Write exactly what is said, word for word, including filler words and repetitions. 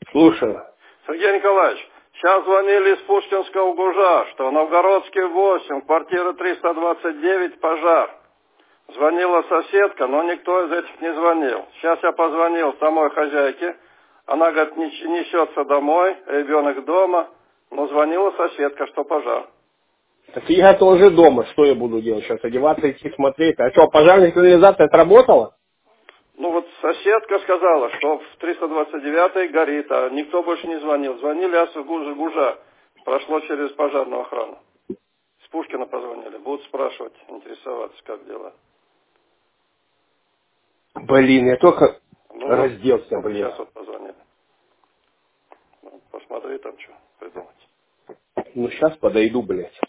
Слушаю. Сергей Николаевич, сейчас звонили из Пушкинского Гужа, что Новгородский восемь, квартира триста двадцать девять, пожар. Звонила соседка, но никто из этих не звонил. Сейчас я позвонил самой хозяйке. Она, говорит, несется домой, ребенок дома. Но звонила соседка, что пожар. Так я тоже дома. Что я буду делать сейчас? Одеваться, идти смотреть? А что, пожарная сигнализация отработала? Ну вот соседка сказала, что в триста двадцать девятой горит, а никто больше не звонил. Звонили ас Гужа, Гужа. Прошло через пожарную охрану. С Пушкина позвонили. Будут спрашивать, интересоваться, как дела. Блин, я только Ну вот, разделся, только блин. сейчас вот позвонили. Ну, посмотри там, что придумать. Ну сейчас подойду, блядь.